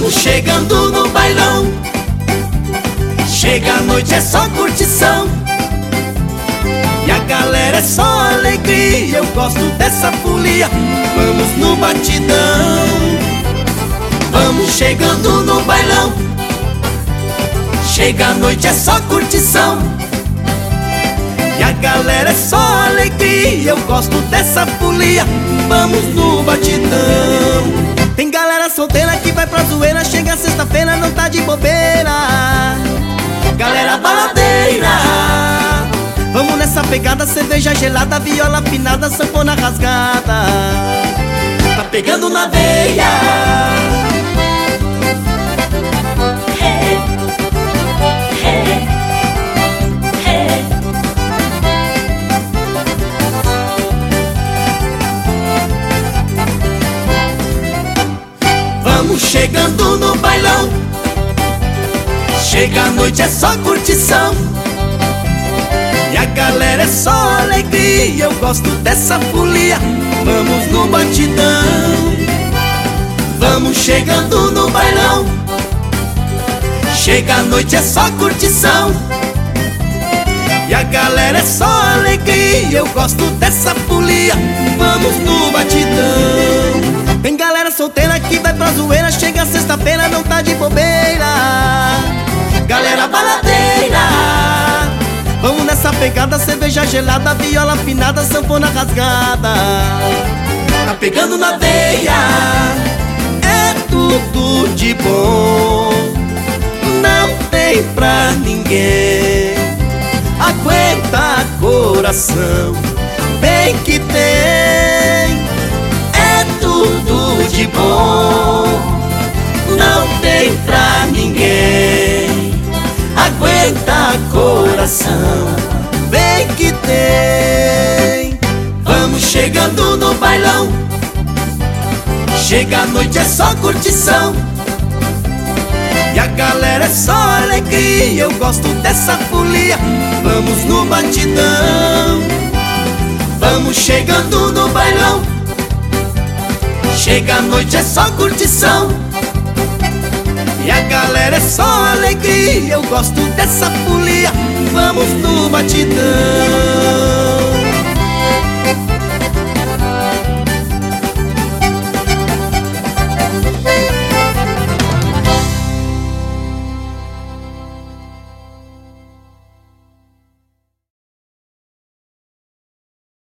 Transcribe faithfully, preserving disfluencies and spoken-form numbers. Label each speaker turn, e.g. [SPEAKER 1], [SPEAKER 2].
[SPEAKER 1] Vamos chegando no bailão. Chega a noite, é só curtição. E a galera é só alegria. Eu gosto dessa folia. Vamos no batidão. Vamos chegando no bailão. Chega a noite, é só curtição. E a galera é só alegria. Eu gosto dessa folia. Vamos no batidão. Tem galera solteira que vai pra zoeira. Chega sexta-feira, não tá de bobeira. Galera baladeira, vamos nessa pegada. Cerveja gelada, viola afinada, sanfona rasgada. Tá pegando na veia. Hey, hey, hey. Vamos chegando no bailão. Chega a noite, é só curtição. E a galera é só alegria. Eu gosto dessa folia. Vamos no batidão. Vamos chegando no bailão. Chega a noite, é só curtição. E a galera é só alegria. Eu gosto dessa folia. Vamos no batidão. Tem galera solteira que vai pra zoeira. Chega sexta-feira, não tá de bobeira. Galera baladeira, vamos nessa pegada. Cerveja gelada, viola afinada, sanfona rasgada. Tá pegando na veia. É tudo de bom. Não tem pra ninguém. Aguenta coração, bem que tem. É tudo de bom. Não tem pra ninguém. Aguenta coração, bem que tem. Vamos chegando no bailão. Chega a noite, é só curtição. E a galera é só alegria. Eu gosto dessa folia. Vamos no batidão. Vamos chegando no bailão. Chega a noite, é só curtição. E a galera é só alegria. Eu gosto dessa folia. Vamos no batidão.